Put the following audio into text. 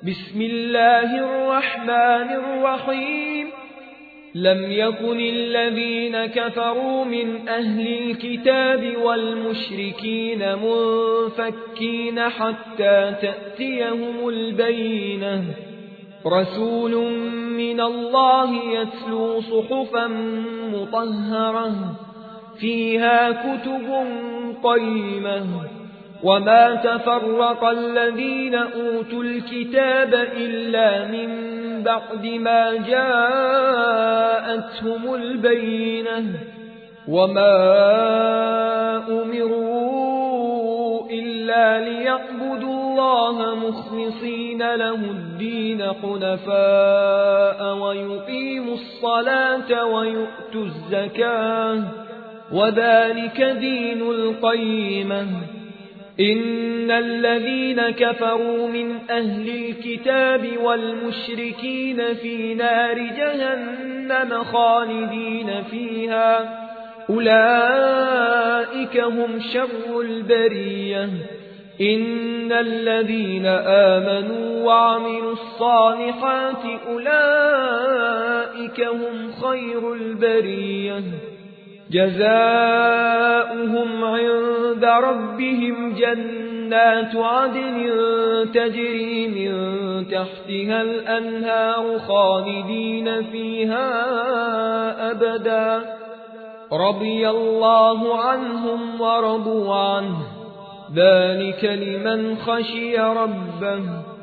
بسم الله الرحمن الرحيم. لم يكن الذين كفروا من أهل الكتاب والمشركين منفكين حتى تأتيهم البينة. رسول من الله يتلو صحفا مطهرة فيها كتب قيمة. وما تفرق الذين أوتوا الكتاب إلا من بعد ما جاءتهم البينة. وما أمروا إلا ليعبدوا الله مخلصين له الدين حنفاء ويقيموا الصلاة ويؤتوا الزكاة وذلك دين القيمة. إن الذين كفروا من أهل الكتاب والمشركين في نار جهنم خالدين فيها أولئك هم شر البرية. إن الذين آمنوا وعملوا الصالحات أولئك هم خير البرية. جزاؤهم عند ربهم جنات عدن تجري من تحتها الأنهار خالدين فيها أبدا. رضي الله عنهم ورضوا عنه ذلك لمن خشي ربه.